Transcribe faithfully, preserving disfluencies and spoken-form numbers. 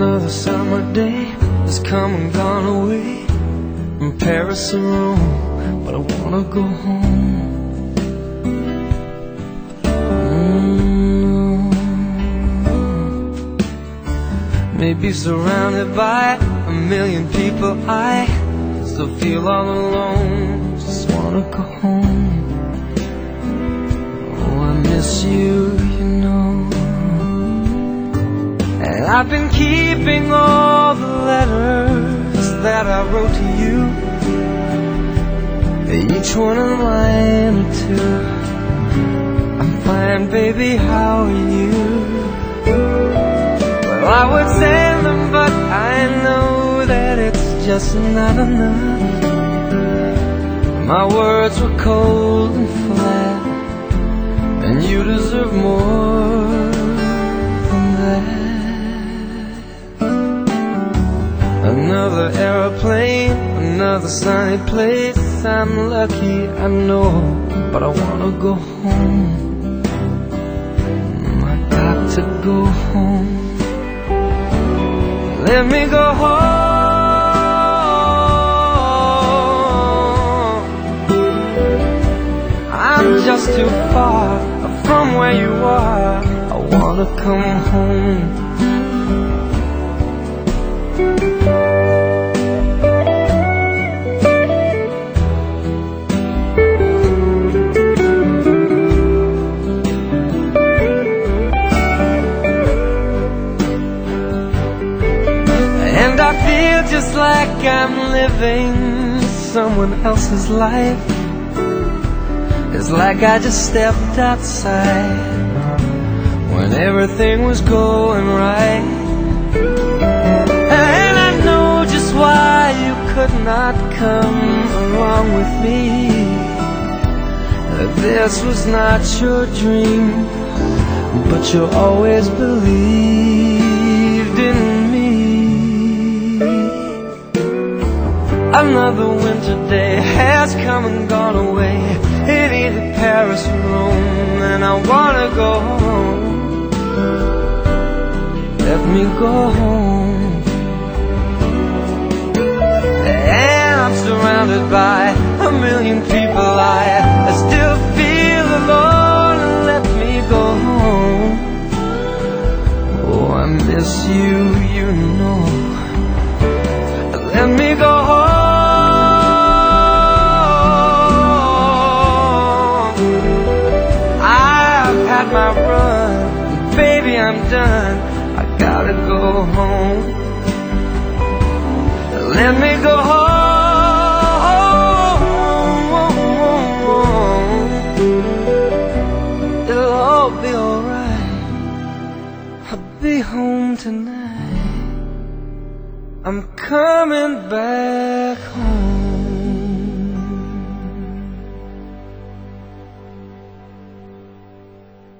Another summer day has come and gone away from Paris and Rome, but I wanna go home. Mm. Maybe surrounded by a million people, I still feel all alone. Just wanna go home. Oh, I miss you, you know. And I've been keeping all the letters that I wrote to you, each one a line or two. I'm fine, baby, how are you? Well, I would send them, but I know that it's just not enough. My words were cold and flat, and you deserve more than that. Another aeroplane, another sunny place. I'm lucky, I know, but I wanna go home. I got to go home. Let me go home. I'm just too far from where you are. I wanna come home. I feel just like I'm living someone else's life. It's like I just stepped outside when everything was going right. And I know just why you could not come along with me. This was not your dream, but you always believed in me. Another winter day has come and gone away. It either Paris or Rome, and I wanna go home. Let me go home. And I'm surrounded by a million people. I, I still feel alone. Let me go home. Oh, I miss you, you know. Let me go home. My run, baby, I'm done. I gotta go home. Let me go home. It'll all be alright. I'll be home tonight. I'm coming back home.